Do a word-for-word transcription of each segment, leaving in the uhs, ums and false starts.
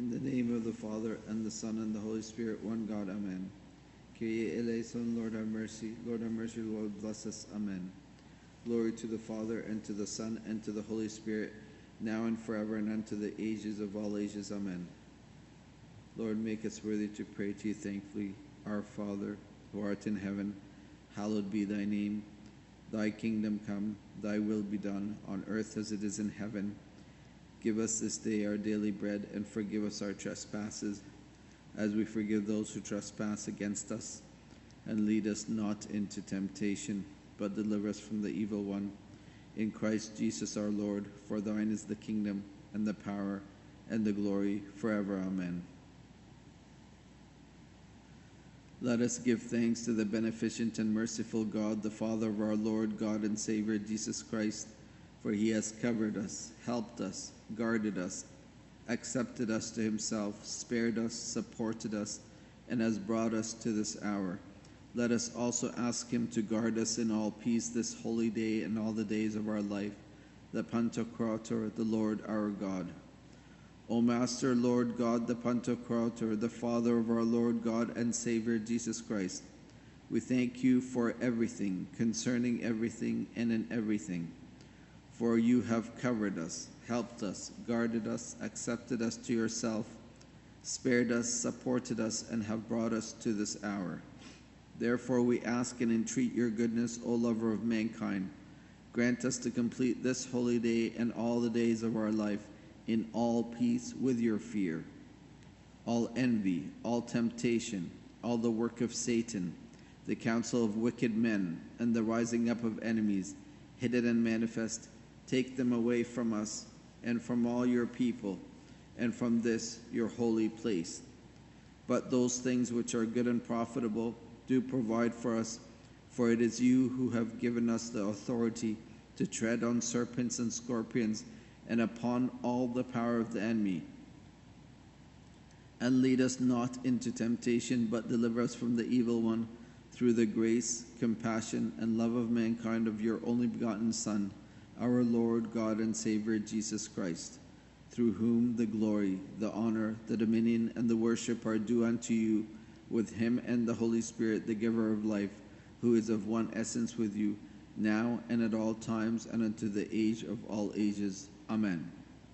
In the name of the Father, and the Son, and the Holy Spirit, one God, Amen. Kyrie eleison, Lord have mercy. Lord have mercy, Lord bless us. Amen. Glory to the Father, and to the Son, and to the Holy Spirit, now and forever, and unto the ages of all ages. Amen. Lord, make us worthy to pray to you thankfully. Our Father, who art in heaven, hallowed be thy name. Thy kingdom come, thy will be done, on earth as it is in heaven. Give us this day our daily bread, and forgive us our trespasses, as we forgive those who trespass against us. And lead us not into temptation, but deliver us from the evil one. In Christ Jesus our Lord, for thine is the kingdom, and the power, and the glory, forever. Amen. Let us give thanks to the beneficent and merciful God, the Father of our Lord, God and Savior, Jesus Christ, for he has covered us, helped us, guarded us, accepted us to himself, spared us, supported us, and has brought us to this hour. Let us also ask him to guard us in all peace this holy day and all the days of our life, the Pantocrator, the Lord our God. O Master, Lord God, the Pantocrator, the Father of our Lord God and Savior Jesus Christ, we thank you for everything, concerning everything, and in everything. For you have covered us, helped us, guarded us, accepted us to yourself, spared us, supported us, and have brought us to this hour. Therefore we ask and entreat your goodness, O lover of mankind. Grant us to complete this holy day and all the days of our life in all peace with your fear. All envy, all temptation, all the work of Satan, the counsel of wicked men, and the rising up of enemies, hidden and manifest, take them away from us and from all your people, and from this your holy place. But those things which are good and profitable do provide for us, for it is you who have given us the authority to tread on serpents and scorpions, and upon all the power of the enemy. And lead us not into temptation, but deliver us from the evil one, through the grace, compassion, and love of mankind of your only begotten Son, our Lord, God, and Savior, Jesus Christ, through whom the glory, the honor, the dominion, and the worship are due unto you, with him and the Holy Spirit, the giver of life, who is of one essence with you, now and at all times, and unto the age of all ages. Amen.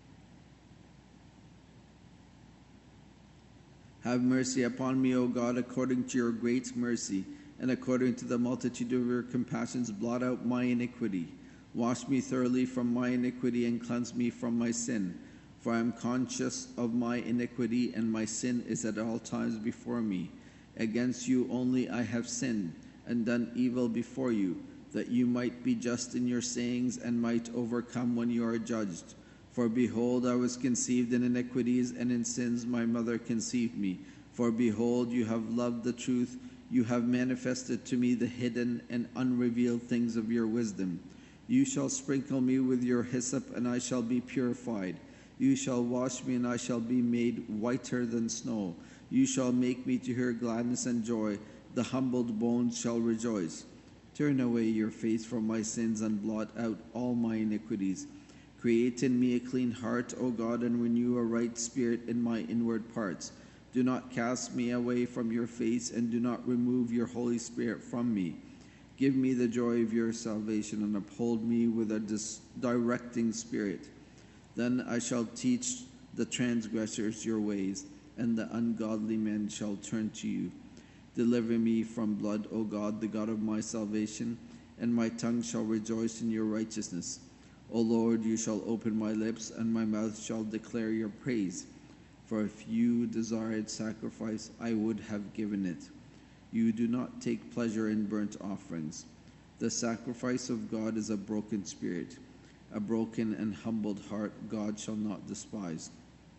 Have mercy upon me, O God, according to your great mercy, and according to the multitude of your compassions, blot out my iniquity. Wash me thoroughly from my iniquity, and cleanse me from my sin. For I am conscious of my iniquity, and my sin is at all times before me. Against you only I have sinned, and done evil before you, that you might be just in your sayings, and might overcome when you are judged. For behold, I was conceived in iniquities, and in sins my mother conceived me. For behold, you have loved the truth, you have manifested to me the hidden and unrevealed things of your wisdom. You shall sprinkle me with your hyssop, and I shall be purified. You shall wash me, and I shall be made whiter than snow. You shall make me to hear gladness and joy. The humbled bones shall rejoice. Turn away your face from my sins, and blot out all my iniquities. Create in me a clean heart, O God, and renew a right spirit in my inward parts. Do not cast me away from your face, and do not remove your Holy Spirit from me. Give me the joy of your salvation, and uphold me with a dis- directing spirit. Then I shall teach the transgressors your ways, and the ungodly men shall turn to you. Deliver me from blood, O God, the God of my salvation, and my tongue shall rejoice in your righteousness. O Lord, you shall open my lips, and my mouth shall declare your praise. For if you desired sacrifice, I would have given it. You do not take pleasure in burnt offerings. The sacrifice of God is a broken spirit. A broken and humbled heart God shall not despise.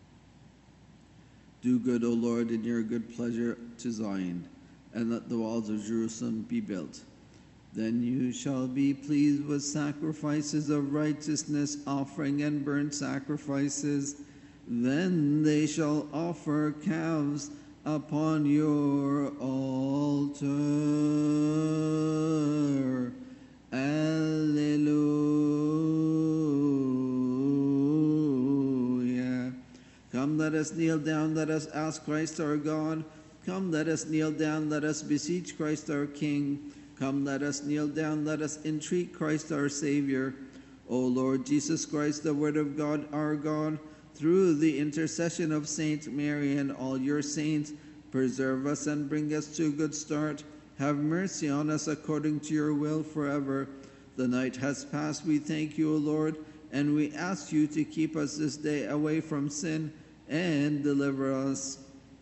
Do good, O Lord, in your good pleasure to Zion, and let the walls of Jerusalem be built. Then you shall be pleased with sacrifices of righteousness, offering and burnt sacrifices. Then they shall offer calves upon your altar. Alleluia. Come, let us kneel down, let us ask Christ our God. Come, let us kneel down, let us beseech Christ our King. Come, let us kneel down, let us entreat Christ our Savior. O Lord Jesus Christ, the Word of God, our God, through the intercession of Saint Mary and all your saints, preserve us and bring us to a good start. Have mercy on us according to your will forever. The night has passed, we thank you, O Lord, and we ask you to keep us this day away from sin and deliver us.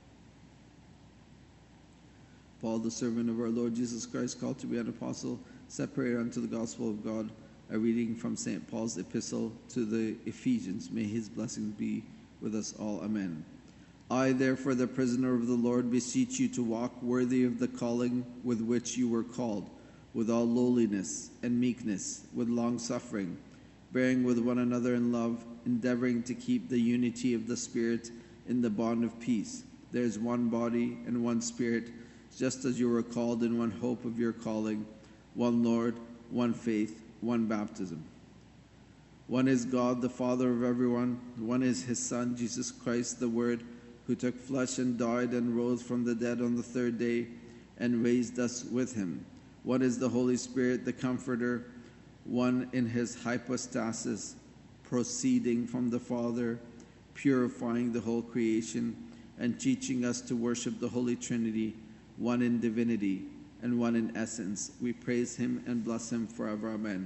Paul, the servant of our Lord Jesus Christ, called to be an apostle, separated unto the gospel of God. A reading from Saint Paul's epistle to the Ephesians. May his blessings be with us all. Amen. I, therefore, the prisoner of the Lord, beseech you to walk worthy of the calling with which you were called, with all lowliness and meekness, with long-suffering, bearing with one another in love, endeavoring to keep the unity of the Spirit in the bond of peace. There is one body and one Spirit, just as you were called in one hope of your calling, one Lord, one faith, one baptism. One is God, the Father of everyone. One is his Son, Jesus Christ, the Word, who took flesh and died and rose from the dead on the third day and raised us with him. One is the Holy Spirit, the Comforter, one in his hypostasis, proceeding from the Father, purifying the whole creation, and teaching us to worship the Holy Trinity, one in divinity and one in essence. We praise him and bless him forever. Amen.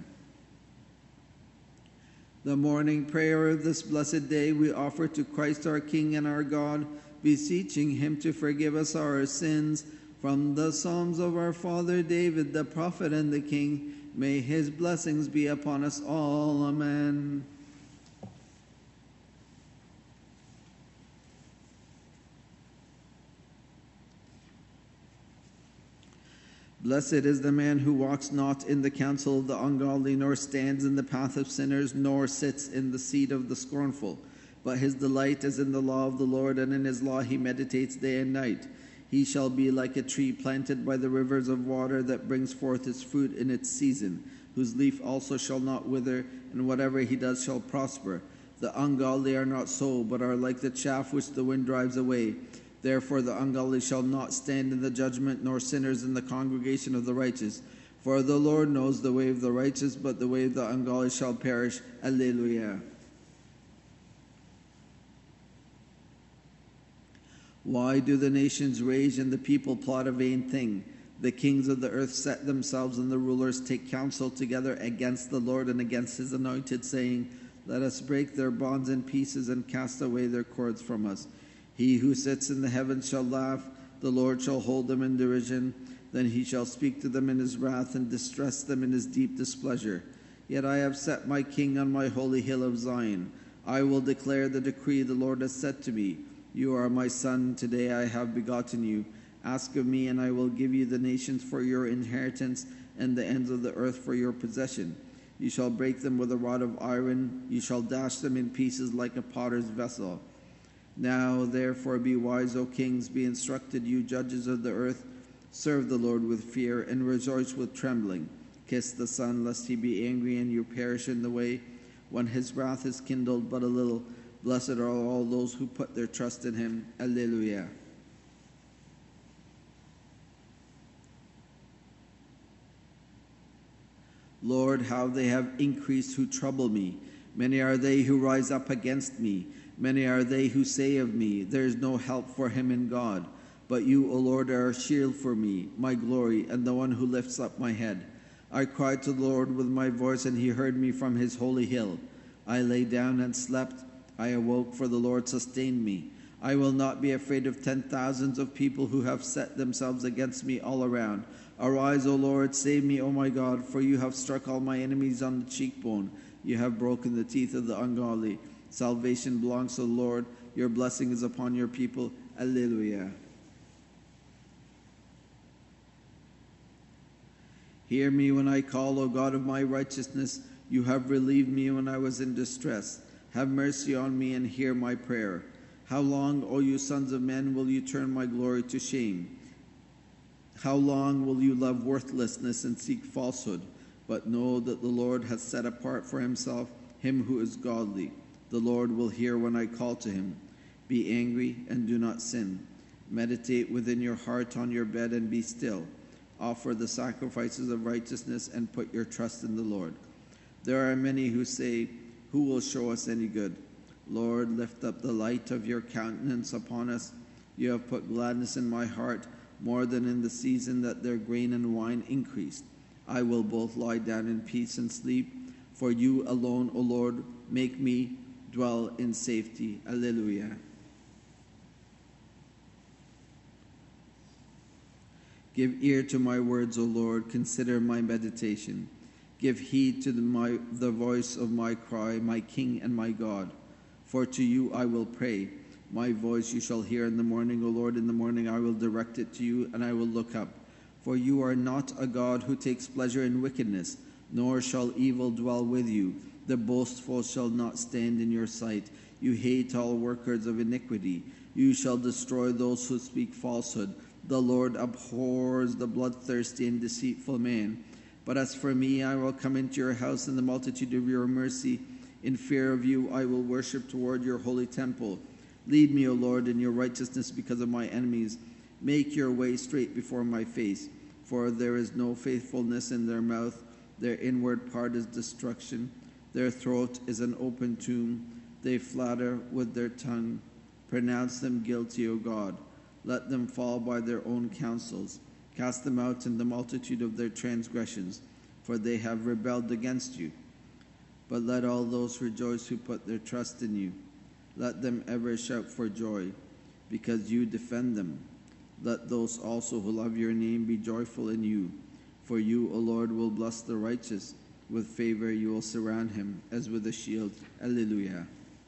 The morning prayer of this blessed day we offer to Christ our King and our God, beseeching him to forgive us our sins. From the Psalms of our father David, the prophet and the king, may his blessings be upon us all. Amen. Blessed is the man who walks not in the counsel of the ungodly, nor stands in the path of sinners, nor sits in the seat of the scornful. But his delight is in the law of the Lord, and in his law he meditates day and night. He shall be like a tree planted by the rivers of water, that brings forth its fruit in its season, whose leaf also shall not wither, and whatever he does shall prosper. The ungodly are not so, but are like the chaff which the wind drives away. Therefore the ungodly shall not stand in the judgment, nor sinners in the congregation of the righteous. For the Lord knows the way of the righteous, but the way of the ungodly shall perish. Alleluia. Why do the nations rage and the people plot a vain thing? The kings of the earth set themselves, and the rulers take counsel together against the Lord and against his anointed, saying, let us break their bonds in pieces and cast away their cords from us. He who sits in the heavens shall laugh, the Lord shall hold them in derision. Then he shall speak to them in his wrath and distress them in his deep displeasure. Yet I have set my king on my holy hill of Zion. I will declare the decree the Lord has said to me. You are my son, today I have begotten you. Ask of me, and I will give you the nations for your inheritance, and the ends of the earth for your possession. You shall break them with a rod of iron, you shall dash them in pieces like a potter's vessel. Now therefore be wise, O kings, be instructed, you judges of the earth. Serve the Lord with fear, and rejoice with trembling. Kiss the Son, lest he be angry and you perish in the way, when his wrath is kindled but a little. Blessed are all those who put their trust in him. Alleluia. Lord, how they have increased who trouble me. Many are they who rise up against me. Many are they who say of me, there is no help for him in God. But you, O Lord, are a shield for me, my glory, and the one who lifts up my head. I cried to the Lord with my voice, and he heard me from his holy hill. I lay down and slept. I awoke, for the Lord sustained me. I will not be afraid of ten thousands of people who have set themselves against me all around. Arise, O Lord, save me, O my God, for you have struck all my enemies on the cheekbone. You have broken the teeth of the ungodly. Salvation belongs to the Lord. Your blessing is upon your people. Alleluia. Hear me when I call, O God of my righteousness. You have relieved me when I was in distress. Have mercy on me and hear my prayer. How long, O you sons of men, will you turn my glory to shame? How long will you love worthlessness and seek falsehood? But know that the Lord has set apart for himself him who is godly. The Lord will hear when I call to him. Be angry and do not sin. Meditate within your heart on your bed and be still. Offer the sacrifices of righteousness and put your trust in the Lord. There are many who say, who will show us any good? Lord, lift up the light of your countenance upon us. You have put gladness in my heart, more than in the season that their grain and wine increased. I will both lie down in peace and sleep. For you alone, O Lord, make me dwell in safety. Alleluia. Give ear to my words, O Lord. Consider my meditation. Give heed to the, my, the voice of my cry, my King and my God. For to you I will pray. My voice you shall hear in the morning, O Lord. In the morning I will direct it to you, and I will look up. For you are not a God who takes pleasure in wickedness, nor shall evil dwell with you. The boastful shall not stand in your sight. You hate all workers of iniquity. You shall destroy those who speak falsehood. The Lord abhors the bloodthirsty and deceitful man. But as for me, I will come into your house in the multitude of your mercy. In fear of you, I will worship toward your holy temple. Lead me, O Lord, in your righteousness because of my enemies. Make your way straight before my face. For there is no faithfulness in their mouth. Their inward part is destruction. Their throat is an open tomb. They flatter with their tongue. Pronounce them guilty, O God. Let them fall by their own counsels. Cast them out in the multitude of their transgressions, for they have rebelled against you. But let all those rejoice who put their trust in you. Let them ever shout for joy, because you defend them. Let those also who love your name be joyful in you. For you, O Lord, will bless the righteous. With favor you will surround him as with a shield. Alleluia.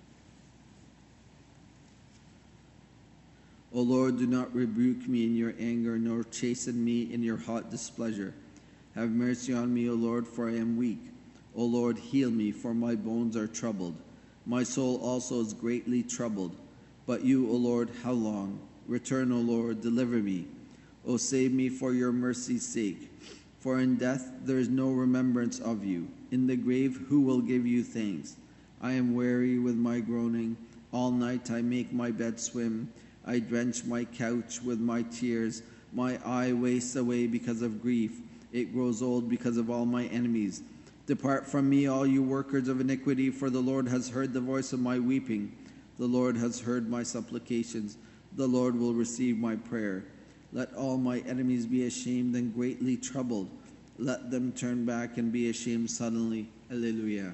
O Lord, do not rebuke me in your anger, nor chasten me in your hot displeasure. Have mercy on me, O Lord, for I am weak. O Lord, heal me, for my bones are troubled. My soul also is greatly troubled. But you, O Lord, how long? Return, O Lord, deliver me. O save me for your mercy's sake. For in death there is no remembrance of you. In the grave who will give you thanks? I am weary with my groaning. All night I make my bed swim. I drench my couch with my tears. My eye wastes away because of grief. It grows old because of all my enemies. Depart from me, all you workers of iniquity, for the Lord has heard the voice of my weeping. The Lord has heard my supplications. The Lord will receive my prayer. Let all my enemies be ashamed and greatly troubled. Let them turn back and be ashamed suddenly. Alleluia.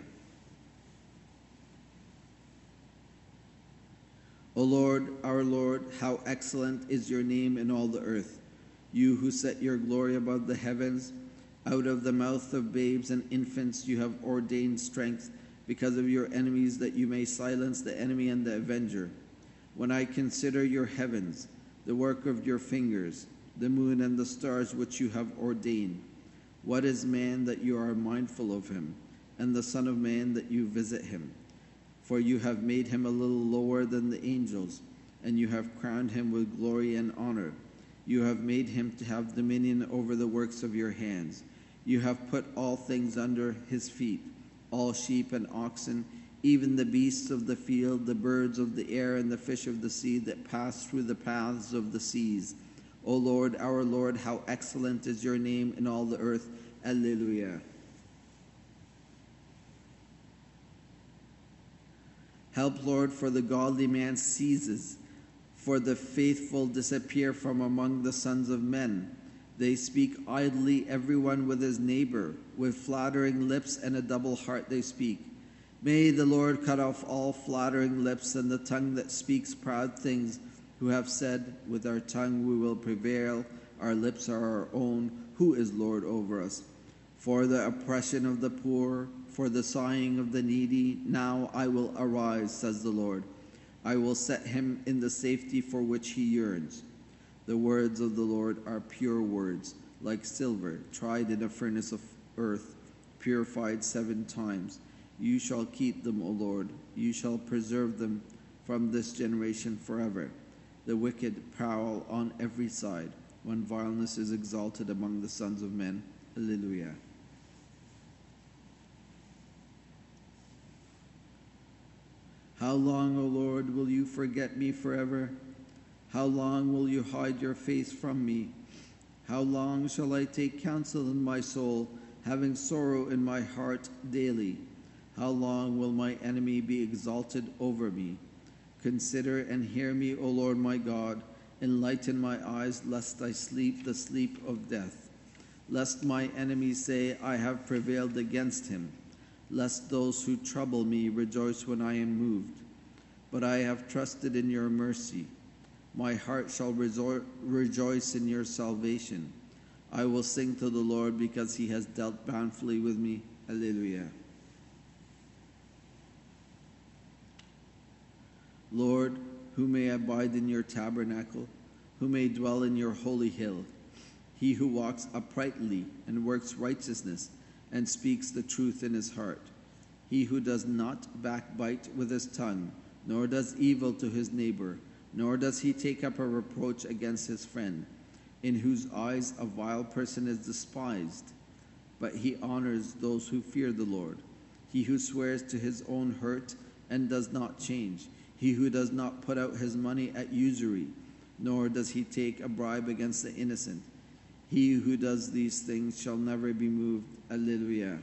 O Lord, our Lord, how excellent is your name in all the earth. You who set your glory above the heavens, out of the mouth of babes and infants you have ordained strength because of your enemies, that you may silence the enemy and the avenger. When I consider your heavens, the work of your fingers, the moon and the stars which you have ordained, what is man that you are mindful of him, and the Son of Man that you visit him? For you have made him a little lower than the angels, and you have crowned him with glory and honor. You have made him to have dominion over the works of your hands. You have put all things under his feet, all sheep and oxen, even the beasts of the field, the birds of the air, and the fish of the sea that pass through the paths of the seas. O Lord, our Lord, how excellent is your name in all the earth. Alleluia. Help, Lord, for the godly man ceases, for the faithful disappear from among the sons of men. They speak idly, everyone with his neighbor. With flattering lips and a double heart they speak. May the Lord cut off all flattering lips and the tongue that speaks proud things, who have said, with our tongue we will prevail, our lips are our own, who is Lord over us? For the oppression of the poor, for the sighing of the needy, now I will arise, says the Lord. I will set him in the safety for which he yearns. The words of the Lord are pure words, like silver, tried in a furnace of earth, purified seven times. You shall keep them, O Lord. You shall preserve them from this generation forever. The wicked prowl on every side, when vileness is exalted among the sons of men. Alleluia. How long, O Lord, will you forget me forever? How long will you hide your face from me? How long shall I take counsel in my soul, having sorrow in my heart daily? How long will my enemy be exalted over me? Consider and hear me, O Lord my God. Enlighten my eyes, lest I sleep the sleep of death. Lest my enemies say, I have prevailed against him. Lest those who trouble me rejoice when I am moved. But I have trusted in your mercy. My heart shall resor- rejoice in your salvation. I will sing to the Lord because he has dealt bountifully with me. Alleluia. Lord, who may abide in your tabernacle, who may dwell in your holy hill? He who walks uprightly and works righteousness and speaks the truth in his heart. He who does not backbite with his tongue, nor does evil to his neighbor, nor does he take up a reproach against his friend, in whose eyes a vile person is despised, but he honors those who fear the Lord. He who swears to his own hurt and does not change, he who does not put out his money at usury, nor does he take a bribe against the innocent. He who does these things shall never be moved. Alleluia.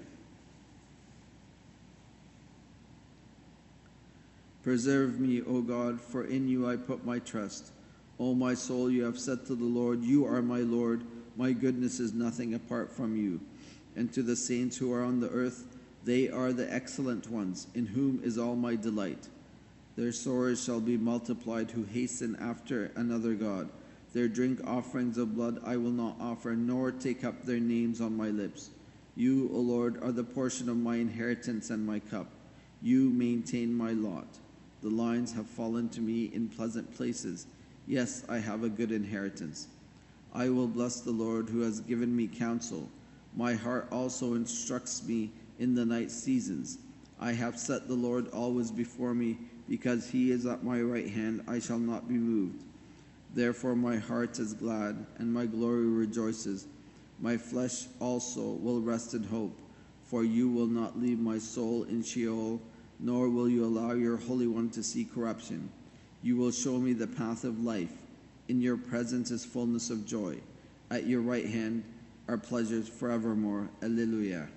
Preserve me, O God, for in you I put my trust. O my soul, you have said to the Lord, you are my Lord. My goodness is nothing apart from you. And to the saints who are on the earth, they are the excellent ones, in whom is all my delight. Their sorrows shall be multiplied who hasten after another God. Their drink offerings of blood I will not offer, nor take up their names on my lips. You, O Lord, are the portion of my inheritance and my cup. You maintain my lot. The lines have fallen to me in pleasant places. Yes, I have a good inheritance. I will bless the Lord who has given me counsel. My heart also instructs me in the night seasons. I have set the Lord always before me, because he is at my right hand, I shall not be moved. Therefore my heart is glad, and my glory rejoices. My flesh also will rest in hope, for you will not leave my soul in Sheol, nor will you allow your Holy One to see corruption. You will show me the path of life. In your presence is fullness of joy. At your right hand are pleasures forevermore. Alleluia.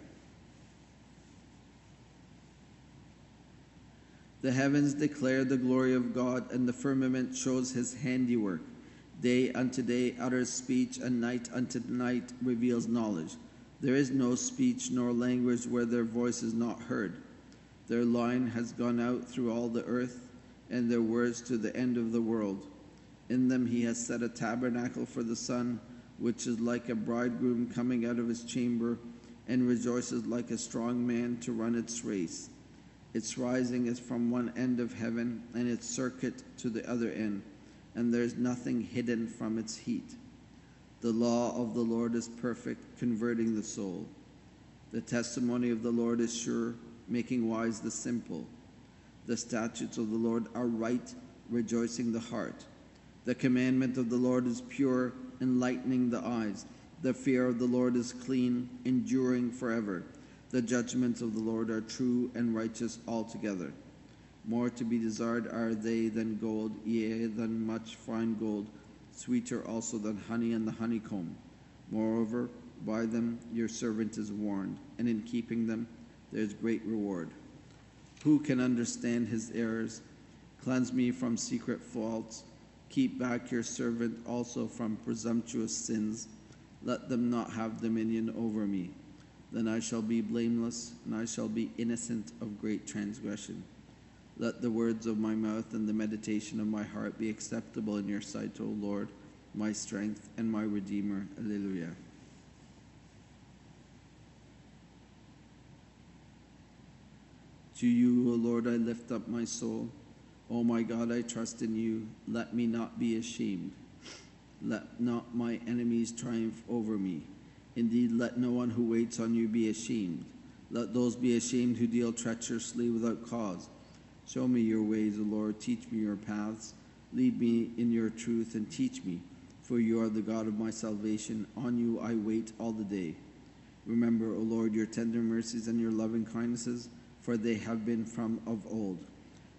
The heavens declare the glory of God, and the firmament shows his handiwork. Day unto day utters speech, and night unto night reveals knowledge. There is no speech nor language where their voice is not heard. Their line has gone out through all the earth, and their words to the end of the world. In them he has set a tabernacle for the sun, which is like a bridegroom coming out of his chamber, and rejoices like a strong man to run its race. Its rising is from one end of heaven, and its circuit to the other end, and there is nothing hidden from its heat. The law of the Lord is perfect, converting the soul. The testimony of the Lord is sure, making wise the simple. The statutes of the Lord are right, rejoicing the heart. The commandment of the Lord is pure, enlightening the eyes. The fear of the Lord is clean, enduring forever. The judgments of the Lord are true and righteous altogether. More to be desired are they than gold, yea, than much fine gold, sweeter also than honey and the honeycomb. Moreover, by them your servant is warned, and in keeping them there is great reward. Who can understand his errors? Cleanse me from secret faults. Keep back your servant also from presumptuous sins. Let them not have dominion over me. Then I shall be blameless, and I shall be innocent of great transgression. Let the words of my mouth and the meditation of my heart be acceptable in your sight, O Lord, my strength and my Redeemer. Alleluia. To you, O Lord, I lift up my soul. O my God, I trust in you. Let me not be ashamed. Let not my enemies triumph over me. Indeed, let no one who waits on you be ashamed. Let those be ashamed who deal treacherously without cause. Show me your ways, O Lord. Teach me your paths. Lead me in your truth and teach me, for you are the God of my salvation. On you I wait all the day. Remember, O Lord, your tender mercies and your loving kindnesses, for they have been from of old.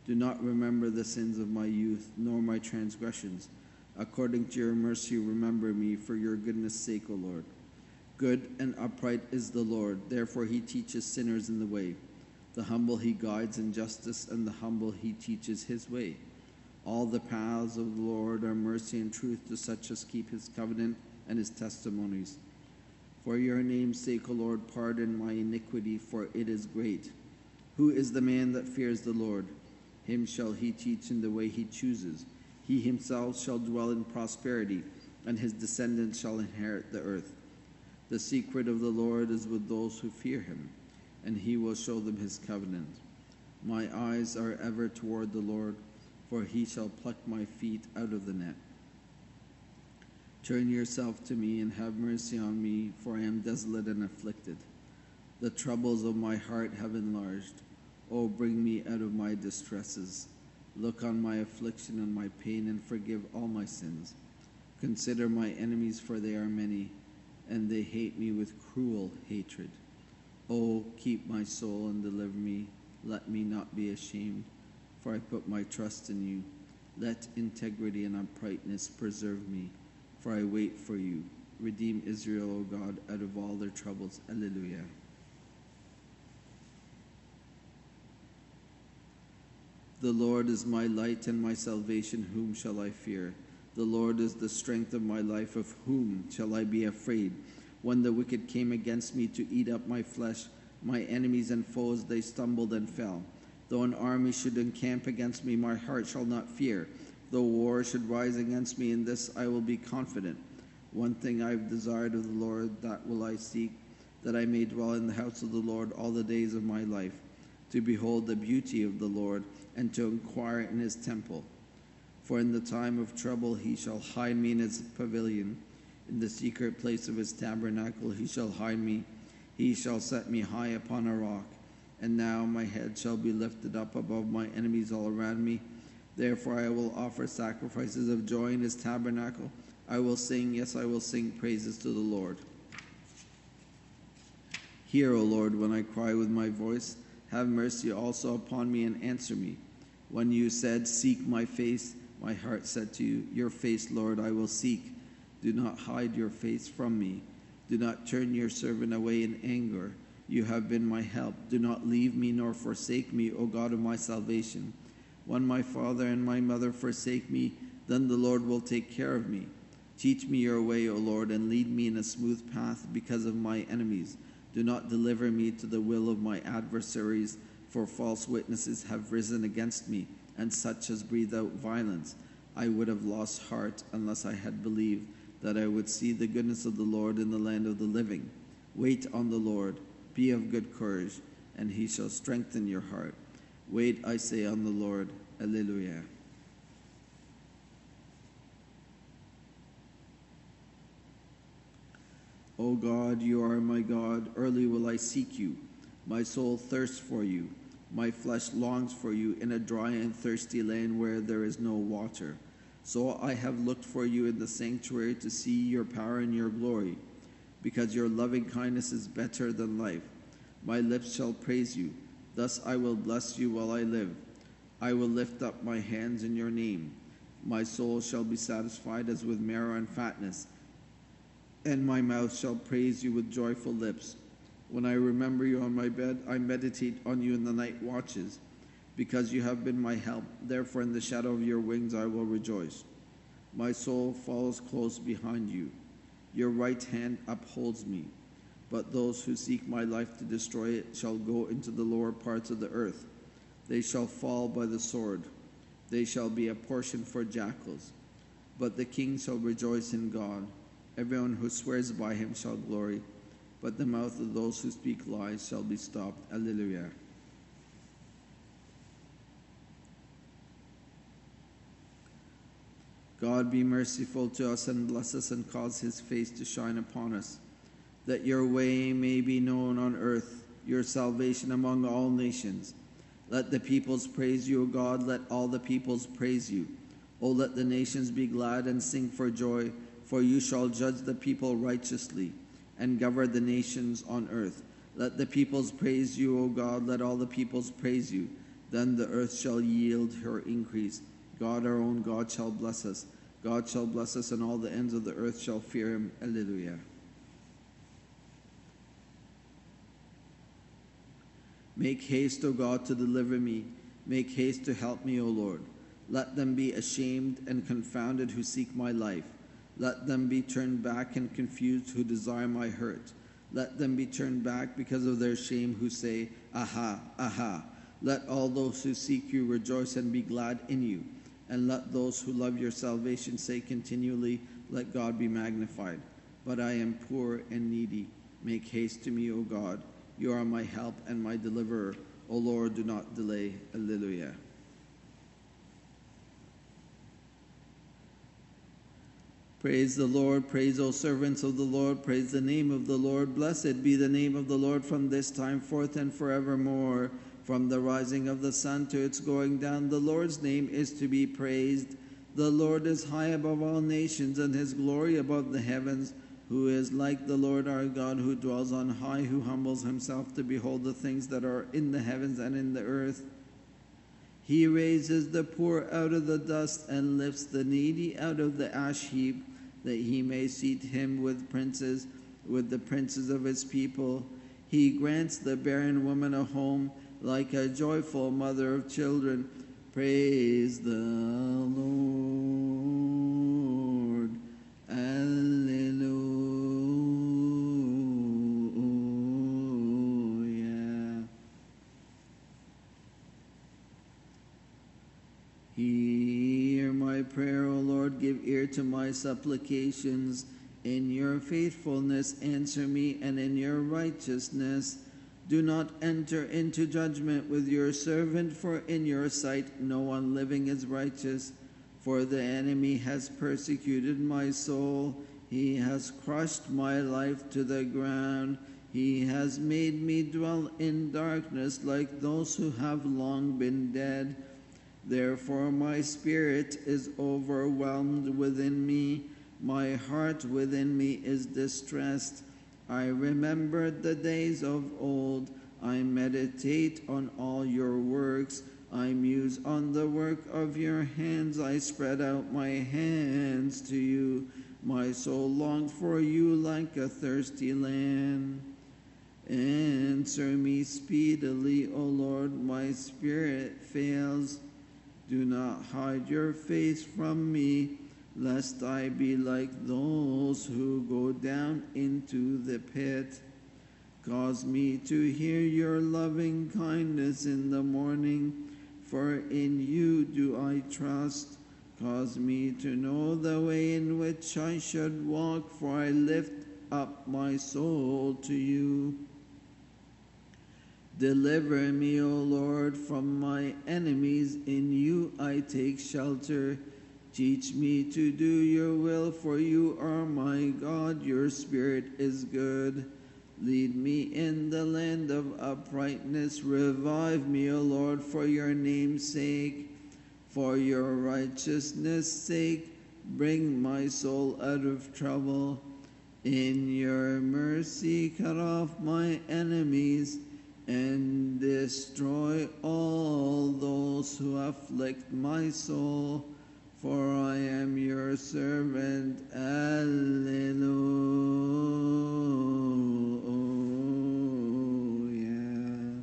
Do not remember the sins of my youth, nor my transgressions. According to your mercy, remember me, for your goodness' sake, O Lord. Good and upright is the Lord, therefore he teaches sinners in the way. The humble he guides in justice, and the humble he teaches his way. All the paths of the Lord are mercy and truth to such as keep his covenant and his testimonies. For your name's sake, O Lord, pardon my iniquity, for it is great. Who is the man that fears the Lord? Him shall he teach in the way he chooses. He himself shall dwell in prosperity, and his descendants shall inherit the earth. The secret of the Lord is with those who fear him, and he will show them his covenant. My eyes are ever toward the Lord, for he shall pluck my feet out of the net. Turn yourself to me and have mercy on me, for I am desolate and afflicted. The troubles of my heart have enlarged. Oh, bring me out of my distresses. Look on my affliction and my pain, and forgive all my sins. Consider my enemies, for they are many, and they hate me with cruel hatred. Oh, keep my soul and deliver me. Let me not be ashamed, for I put my trust in you. Let integrity and uprightness preserve me, for I wait for you. Redeem Israel, O God, out of all their troubles. Alleluia. The Lord is my light and my salvation. Whom shall I fear? The Lord is the strength of my life. Of whom shall I be afraid? When the wicked came against me to eat up my flesh, my enemies and foes, they stumbled and fell. Though an army should encamp against me, my heart shall not fear. Though war should rise against me, in this I will be confident. One thing I have desired of the Lord, that will I seek, that I may dwell in the house of the Lord all the days of my life, to behold the beauty of the Lord, and to inquire in his temple. For in the time of trouble he shall hide me in his pavilion. In the secret place of his tabernacle he shall hide me. He shall set me high upon a rock. And now my head shall be lifted up above my enemies all around me. Therefore I will offer sacrifices of joy in his tabernacle. I will sing, yes, I will sing praises to the Lord. Hear, O Lord, when I cry with my voice. Have mercy also upon me and answer me. When you said, seek my face, my heart said to you, your face, Lord, I will seek. Do not hide your face from me. Do not turn your servant away in anger. You have been my help. Do not leave me nor forsake me, O God of my salvation. When my father and my mother forsake me, then the Lord will take care of me. Teach me your way, O Lord, and lead me in a smooth path because of my enemies. Do not deliver me to the will of my adversaries, for false witnesses have risen against me, and such as breathe out violence. I would have lost heart unless I had believed that I would see the goodness of the Lord in the land of the living. Wait on the Lord, be of good courage, and he shall strengthen your heart. Wait, I say, on the Lord. Alleluia. O God, you are my God. Early will I seek you. My soul thirsts for you. My flesh longs for you in a dry and thirsty land where there is no water. So I have looked for you in the sanctuary to see your power and your glory, because your loving kindness is better than life. My lips shall praise you. Thus I will bless you while I live. I will lift up my hands in your name. My soul shall be satisfied as with marrow and fatness, and my mouth shall praise you with joyful lips. When I remember you on my bed, I meditate on you in the night watches. Because you have been my help, therefore in the shadow of your wings I will rejoice. My soul follows close behind you. Your right hand upholds me. But those who seek my life to destroy it shall go into the lower parts of the earth. They shall fall by the sword. They shall be a portion for jackals. But the king shall rejoice in God. Everyone who swears by him shall glory, but the mouth of those who speak lies shall be stopped. Alleluia. God be merciful to us and bless us and cause his face to shine upon us, that your way may be known on earth, your salvation among all nations. Let the peoples praise you, O God. Let all the peoples praise you. O let the nations be glad and sing for joy, for you shall judge the people righteously and govern the nations on earth. Let the peoples praise you, O God. Let all the peoples praise you. Then the earth shall yield her increase. God, our own God, shall bless us. God shall bless us, and all the ends of the earth shall fear him. Alleluia. Make haste, O God, to deliver me. Make haste to help me, O Lord. Let them be ashamed and confounded who seek my life. Let them be turned back and confused who desire my hurt. Let them be turned back because of their shame who say, Aha, aha. Let all those who seek you rejoice and be glad in you. And let those who love your salvation say continually, Let God be magnified. But I am poor and needy. Make haste to me, O God. You are my help and my deliverer. O Lord, do not delay. Alleluia. Praise the Lord. Praise, O servants of the Lord. Praise the name of the Lord. Blessed be the name of the Lord from this time forth and forevermore. From the rising of the sun to its going down, the Lord's name is to be praised. The Lord is high above all nations, and his glory above the heavens. Who is like the Lord our God, who dwells on high, who humbles himself to behold the things that are in the heavens and in the earth. He raises the poor out of the dust and lifts the needy out of the ash heap, that he may seat him with princes, with the princes of his people. He grants the barren woman a home, like a joyful mother of children. Praise the Lord. Alleluia. Hear my prayer, O Lord. Give ear to my supplications. In your faithfulness answer me, and in your righteousness do not enter into judgment with your servant, for in your sight no one living is righteous. For the enemy has persecuted my soul. He has crushed my life to the ground. He has made me dwell in darkness like those who have long been dead. Therefore my spirit is overwhelmed within me. My heart within me is distressed. I remembered the days of old. I meditate on all your works. I muse on the work of your hands. I spread out my hands to you. My soul longed for you like a thirsty land. Answer me speedily, O Lord. My spirit fails. Do not hide your face from me, lest I be like those who go down into the pit. Cause me to hear your loving kindness in the morning, for in you do I trust. Cause me to know the way in which I should walk, for I lift up my soul to you. Deliver me, O Lord, from my enemies. In you I take shelter. Teach me to do your will, for you are my God. Your spirit is good. Lead me in the land of uprightness. Revive me, O Lord, for your name's sake. For your righteousness' sake, bring my soul out of trouble. In your mercy, cut off my enemies and destroy all those who afflict my soul. For I am your servant. Alleluia.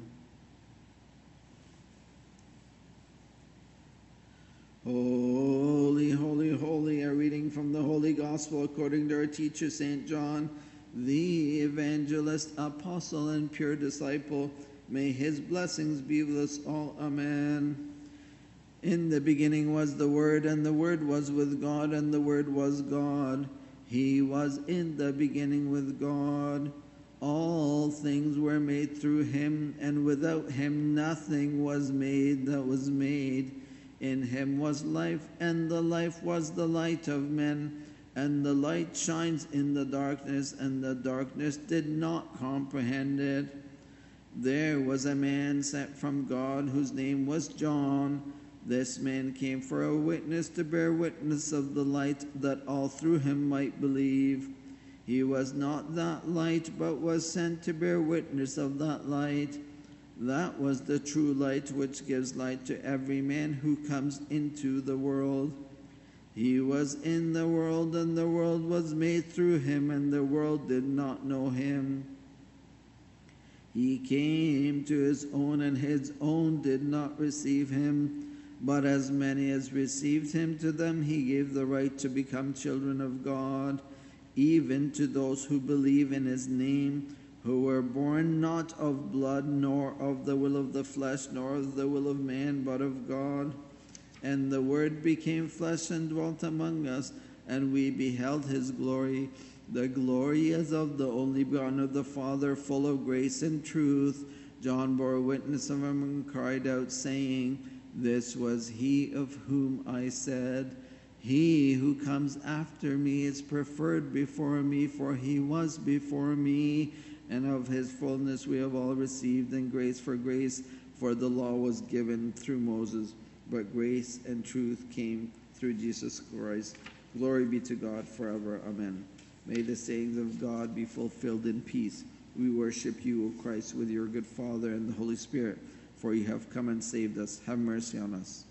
Holy, holy, holy, a reading from the Holy Gospel according to our teacher, Saint John, the evangelist, apostle, and pure disciple. May his blessings be with us all. Amen. In the beginning was the Word, and the Word was with God, and the Word was God. He was in the beginning with God. All things were made through him, and without him nothing was made that was made. In him was life, and the life was the light of men. And the light shines in the darkness, and the darkness did not comprehend it. There was a man sent from God, whose name was John. This man came for a witness, to bear witness of the light, that all through him might believe. He was not that light, but was sent to bear witness of that light. That was the true light which gives light to every man who comes into the world. He was in the world, and the world was made through him, and the world did not know him. He came to his own, and his own did not receive him. But as many as received him, to them he gave the right to become children of God, even to those who believe in his name, who were born not of blood, nor of the will of the flesh, nor of the will of man, but of God. And the Word became flesh and dwelt among us, and we beheld his glory. The glory as of the only begotten of the Father, full of grace and truth. John bore witness of him and cried out, saying, This was he of whom I said, He who comes after me is preferred before me, for he was before me. And of his fullness we have all received, and grace for grace, for the law was given through Moses, but grace and truth came through Jesus Christ. Glory be to God forever. Amen. May the sayings of God be fulfilled in peace. We worship you, O Christ, with your good Father and the Holy Spirit, for you have come and saved us. Have mercy on us.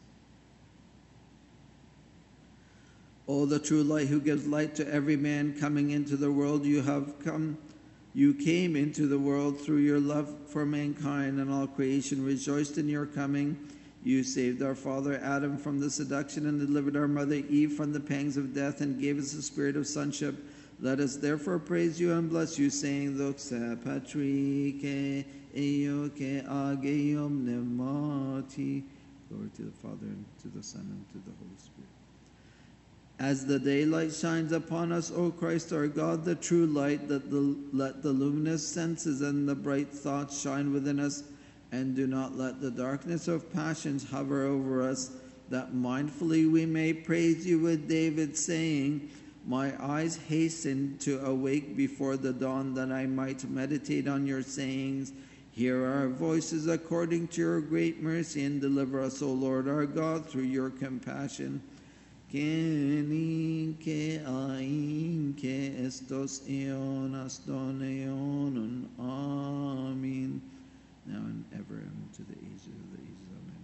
O the true light, who gives light to every man coming into the world, you have come, you came into the world through your love for mankind, and all creation rejoiced in your coming. You saved our father Adam from the seduction, and delivered our mother Eve from the pangs of death, and gave us the spirit of sonship. Let us therefore praise you and bless you, saying, Doxa patri ke eo ke ageum pneumati. Glory to the Father, and to the Son, and to the Holy Spirit. As the daylight shines upon us, O Christ our God, the true light, that the, let the luminous senses and the bright thoughts shine within us, and do not let the darkness of passions hover over us, that mindfully we may praise you with David, saying, My eyes hasten to awake before the dawn, that I might meditate on your sayings. Hear our voices according to your great mercy, and deliver us, O Lord our God, through your compassion. Keni ke ain ke estos eonas don eonon. Amen. Now and ever, and to the ages of the ages. Amen.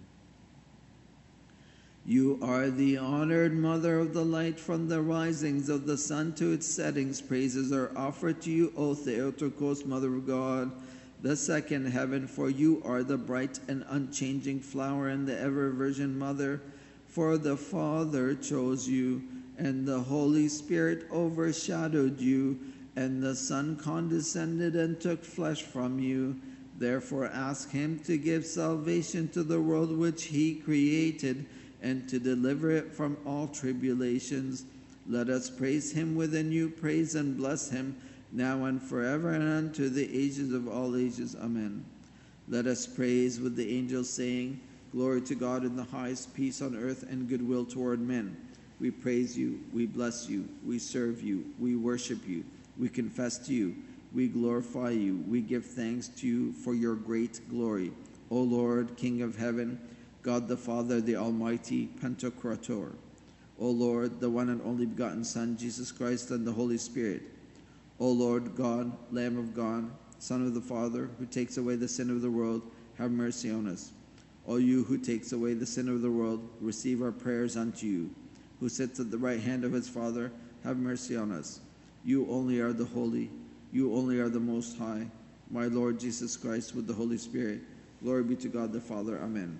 You are the honored mother of the light. From the risings of the sun to its settings, praises are offered to you, O Theotokos, Mother of God, the second heaven, for you are the bright and unchanging flower and the ever-virgin mother. For the Father chose you, and the Holy Spirit overshadowed you, and the Son condescended and took flesh from you. Therefore ask him to give salvation to the world which he created, and to deliver it from all tribulations. Let us praise him with a new praise, and bless him now and forever, and unto the ages of all ages. Amen. Let us praise with the angels, saying, Glory to God in the highest, peace on earth, and goodwill toward men. We praise you, we bless you, we serve you, we worship you, we confess to you, we glorify you, we give thanks to you for your great glory. O Lord, King of heaven, God the Father, the Almighty, Pantocrator. O Lord, the one and only begotten Son, Jesus Christ, and the Holy Spirit. O Lord God, Lamb of God, Son of the Father, who takes away the sin of the world, have mercy on us. O you who takes away the sin of the world, receive our prayers unto you. Who sits at the right hand of his Father, have mercy on us. You only are the holy, you only are the most high, my Lord Jesus Christ, with the Holy Spirit. Glory be to God the Father. Amen.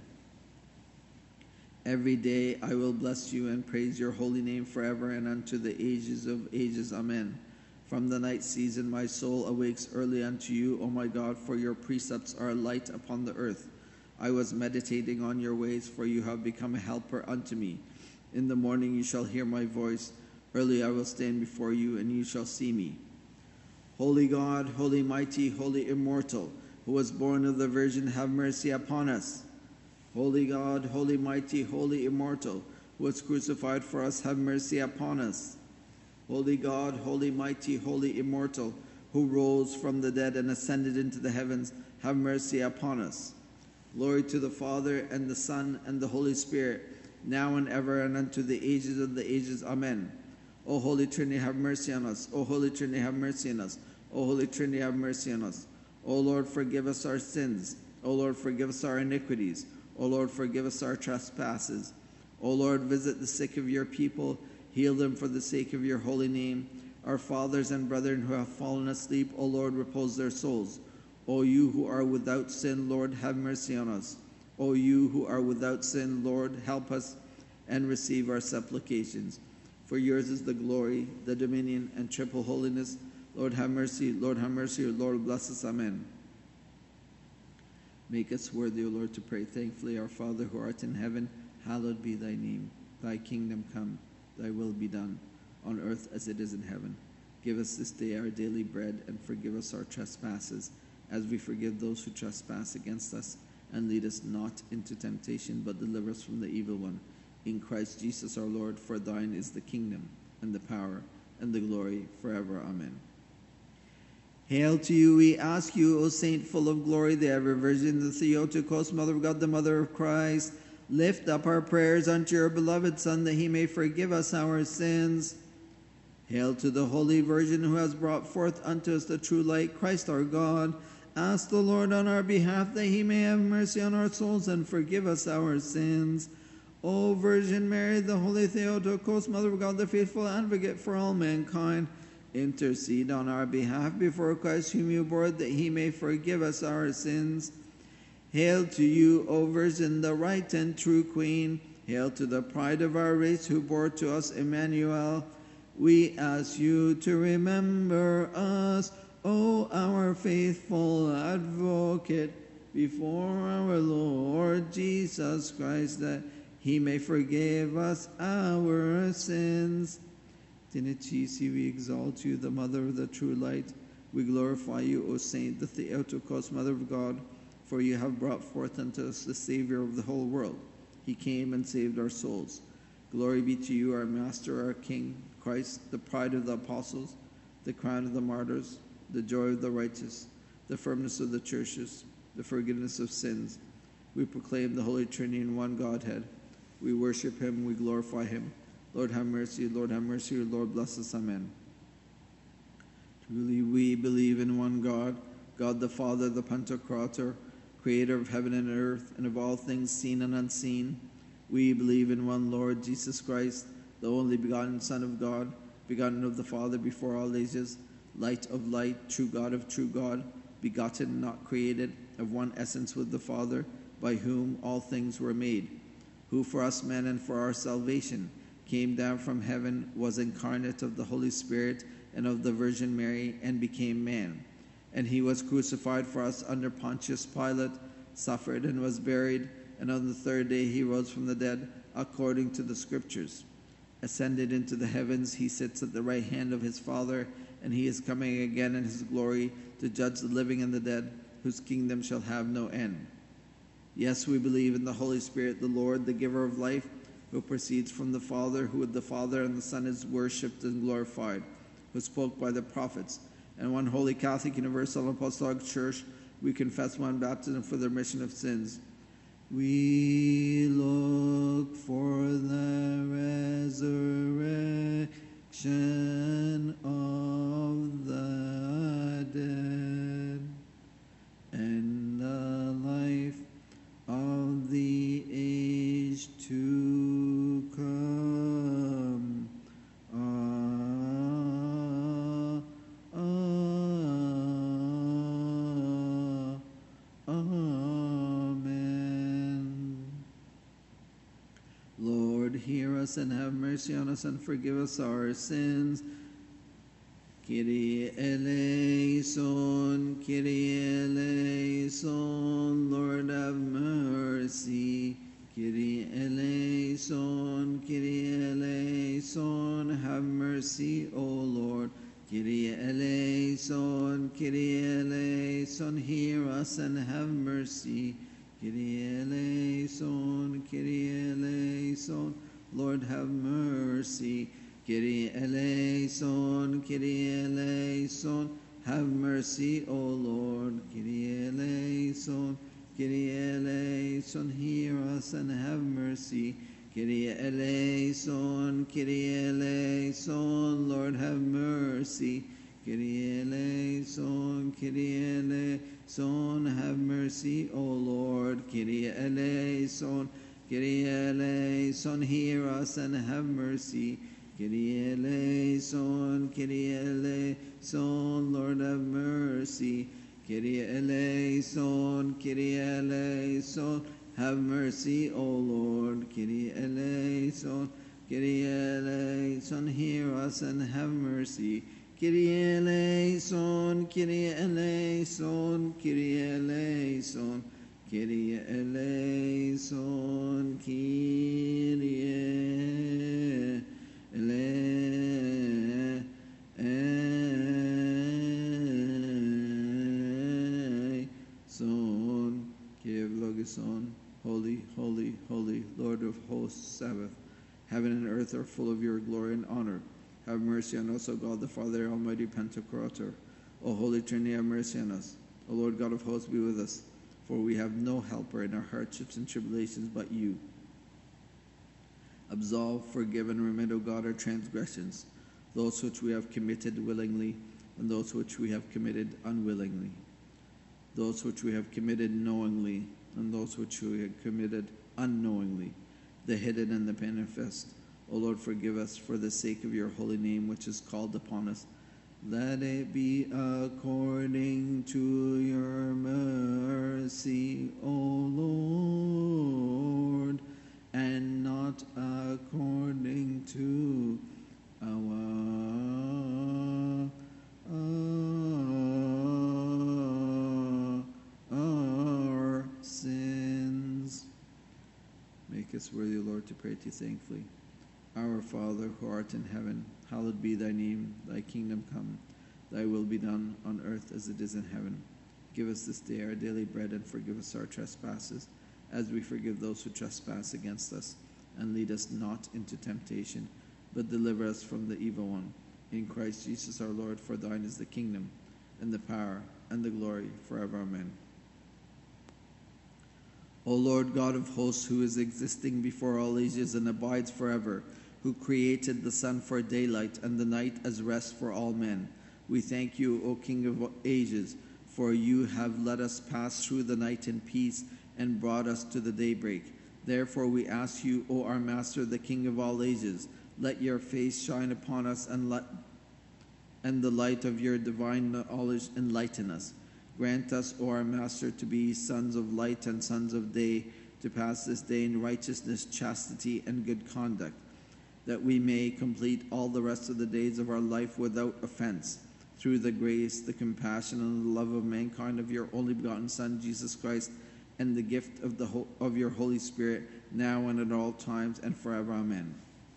Every day I will bless you and praise your holy name forever, and unto the ages of ages. Amen. From the night season my soul awakes early unto you, O my God, for your precepts are a light upon the earth. I was meditating on your ways, for you have become a helper unto me. In the morning you shall hear my voice. Early I will stand before you, and you shall see me. Holy God, holy mighty, holy immortal, who was born of the Virgin, have mercy upon us. Holy God, holy mighty, holy immortal, who was crucified for us, have mercy upon us. Holy God, holy mighty, holy immortal, who rose from the dead and ascended into the heavens, have mercy upon us. Glory to the Father, and the Son, and the Holy Spirit, now and ever, and unto the ages of the ages. Amen. O Holy Trinity, have mercy on us. O Holy Trinity, have mercy on us. O Holy Trinity, have mercy on us. O Lord, forgive us our sins, O Lord, forgive us our iniquities. O Lord, forgive us our trespasses. O Lord, visit the sick of your people. Heal them for the sake of your holy name. Our fathers and brethren who have fallen asleep, O Lord, repose their souls. O you who are without sin, Lord, have mercy on us. O you who are without sin, Lord, help us and receive our supplications. For yours is the glory, the dominion, and triple holiness. Lord, have mercy. Lord, have mercy. Lord, bless us. Amen. Make us worthy, O Lord, to pray thankfully. Our Father who art in heaven, hallowed be thy name. Thy kingdom come, thy will be done, on earth as it is in heaven. Give us this day our daily bread, and forgive us our trespasses, as we forgive those who trespass against us. And lead us not into temptation, but deliver us from the evil one. In Christ Jesus our Lord, for thine is the kingdom, and the power, and the glory, forever. Amen. Hail to you, we ask you, O Saint full of glory, the ever Virgin, the Theotokos, Mother of God, the Mother of Christ. Lift up our prayers unto your beloved Son, that he may forgive us our sins. Hail to the Holy Virgin, who has brought forth unto us the true light, Christ our God. Ask the Lord on our behalf, that he may have mercy on our souls and forgive us our sins. O Virgin Mary, the Holy Theotokos, Mother of God, the faithful advocate for all mankind, intercede on our behalf before Christ, whom you bore, that he may forgive us our sins. Hail to you, O Virgin, the right and true Queen. Hail to the pride of our race, who bore to us Emmanuel. We ask you to remember us, O our faithful advocate, before our Lord Jesus Christ, that he may forgive us our sins. Tinitisi, we exalt you, the Mother of the true light. We glorify you, O Saint, the Theotokos, Mother of God, for you have brought forth unto us the Savior of the whole world. He came and saved our souls. Glory be to you, our Master, our King, Christ, the pride of the apostles, the crown of the martyrs, the joy of the righteous, the firmness of the churches, the forgiveness of sins. We proclaim the Holy Trinity in one Godhead. We worship him, we glorify him. Lord, have mercy. Lord, have mercy. Lord, bless us. Amen. Truly we believe in one God, God the Father, the Pantocrator, creator of heaven and earth, and of all things seen and unseen. We believe in one Lord, Jesus Christ, the only begotten Son of God, begotten of the Father before all ages, light of light, true God of true God, begotten, not created, of one essence with the Father, by whom all things were made, who for us men and for our salvation came down from heaven, was incarnate of the Holy Spirit and of the Virgin Mary, and became man. And he was crucified for us under Pontius Pilate, suffered and was buried, and on the third day he rose from the dead, according to the Scriptures. Ascended into the heavens, he sits at the right hand of his Father, and he is coming again in his glory to judge the living and the dead, whose kingdom shall have no end. Yes, we believe in the Holy Spirit, the Lord, the giver of life, who proceeds from the Father, who with the Father and the Son is worshipped and glorified, who spoke by the prophets. And one holy Catholic Universal Apostolic Church, we confess one baptism for the remission of sins. We look for the resurrection of the dead and the life of the age to come. Ah, ah, amen. Lord, hear us and have mercy on us and forgive us our sins. Kyrie eleison, Kyrie eleison, Lord have mercy. Kyrie eleison, Kyrie eleison, have mercy, O Lord. Kyrie eleison, Kyrie eleison, hear us and have mercy. Kyrie eleison, Kyrie eleison, Lord have mercy. Kyrie eleison, Kyrie eleison, have mercy, O Lord. Kyrie eleison, Kyrie eleison, hear us and have mercy. Kyrie eleison, Kyrie eleison, Lord have mercy. Kyrie eleison, Kyrie eleison, have mercy, O Lord. Kyrie eleison, Kyrie eleison, hear us and have mercy. Kyrie eleison, Kyrie eleison, Lord have mercy. Kyrie eleison, Kyrie eleison, have mercy, O Lord. Kyrie eleison, Kyrie eleison, hear us and have mercy. Kyrie eleison, Kyrie eleison, Kyrie eleison, Kyrie eleison, Kyrie eleison, Kyrie logison, holy, holy, holy, Lord of hosts, Sabbath. Heaven and earth are full of your glory and honor. Have mercy on us, O God the Father, Almighty Pantocrator. O Holy Trinity, have mercy on us. O Lord God of hosts, be with us. For we have no helper in our hardships and tribulations but you. Absolve, forgive, and remit, O God, our transgressions, those which we have committed willingly, and those which we have committed unwillingly, those which we have committed knowingly, and those which we have committed unknowingly, the hidden and the manifest. O Lord, forgive us for the sake of your holy name, which is called upon us. Let it be according to your mercy, O Lord, and not according to our, our, our sins. Make us worthy, O Lord, to pray to you thankfully. Our Father, who art in heaven, hallowed be thy name. Thy kingdom come. Thy will be done on earth as it is in heaven. Give us this day our daily bread, and forgive us our trespasses, as we forgive those who trespass against us. And lead us not into temptation, but deliver us from the evil one. In Christ Jesus our Lord, for thine is the kingdom, and the power, and the glory, forever. Amen. O Lord God of hosts, who is existing before all ages and abides forever, who created the sun for daylight and the night as rest for all men, we thank you, O King of ages, for you have let us pass through the night in peace and brought us to the daybreak. Therefore we ask you, O our Master, the King of all ages, let your face shine upon us, and let and the light of your divine knowledge enlighten us. Grant us, O our Master, to be sons of light and sons of day, to pass this day in righteousness, chastity, and good conduct, that we may complete all the rest of the days of our life without offense, through the grace, the compassion, and the love of mankind of your only begotten Son, Jesus Christ, and the gift of, the ho- of your Holy Spirit, now and at all times and forever. Amen.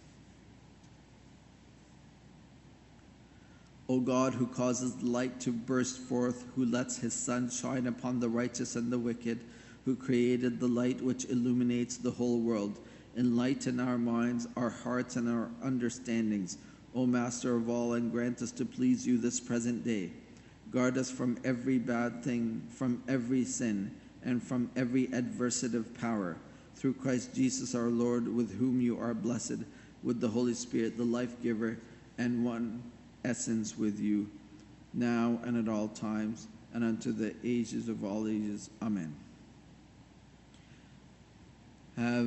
O God, who causes light to burst forth, who lets his sun shine upon the righteous and the wicked, who created the light which illuminates the whole world, enlighten our minds, our hearts, and our understandings, O Master of all, and grant us to please you this present day. Guard us from every bad thing, from every sin, and from every adversative power, through Christ Jesus our Lord, with whom you are blessed, with the Holy Spirit, the life-giver, and one essence with you, now and at all times, and unto the ages of all ages. Amen. Have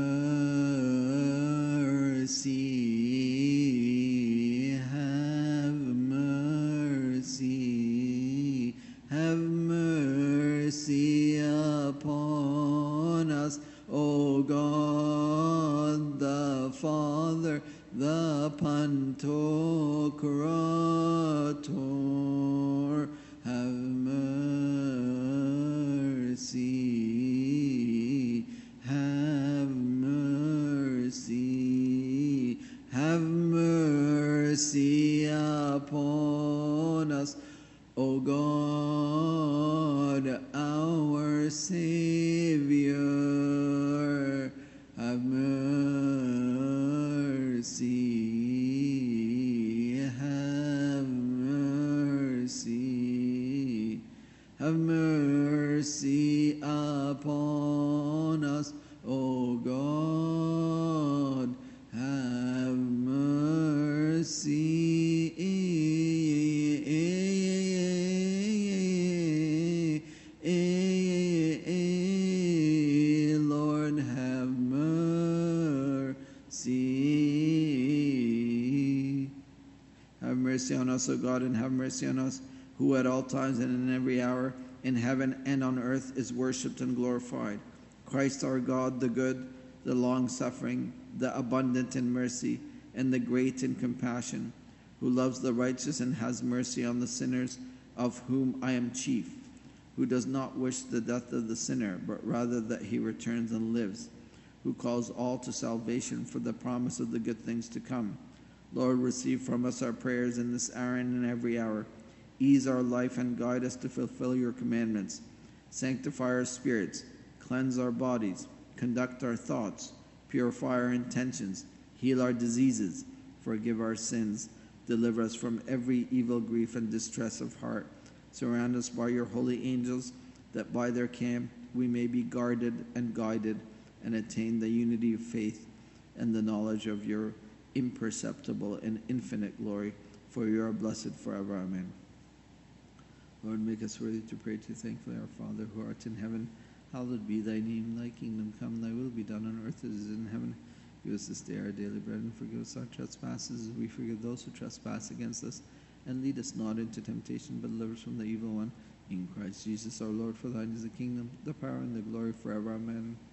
mercy, have mercy, have mercy upon us, O God the Father, the Pantocrator. Have mercy, have mercy, have mercy upon us, O God, our Savior. Have mercy, have mercy, have mercy upon us, O God, have mercy See. Have mercy on us, O God, and have mercy on us, who at all times and in every hour, in heaven and on earth, is worshipped and glorified. Christ our God, the good, the long-suffering, the abundant in mercy, and the great in compassion, who loves the righteous and has mercy on the sinners, of whom I am chief, who does not wish the death of the sinner, but rather that he returns and lives, who calls all to salvation for the promise of the good things to come. Lord, receive from us our prayers in this hour and in every hour. Ease our life and guide us to fulfill your commandments. Sanctify our spirits, cleanse our bodies, conduct our thoughts, purify our intentions, heal our diseases, forgive our sins, deliver us from every evil grief and distress of heart. Surround us by your holy angels, that by their camp we may be guarded and guided and attain the unity of faith and the knowledge of your imperceptible and infinite glory. For you are blessed forever. Amen. Lord, make us worthy to pray to you thankfully. Our Father, who art in heaven, hallowed be thy name. Thy kingdom come, thy will be done on earth as it is in heaven. Give us this day our daily bread, and forgive us our trespasses as we forgive those who trespass against us. And lead us not into temptation, but deliver us from the evil one. In Christ Jesus our Lord, for thine is the kingdom, the power, and the glory forever. Amen.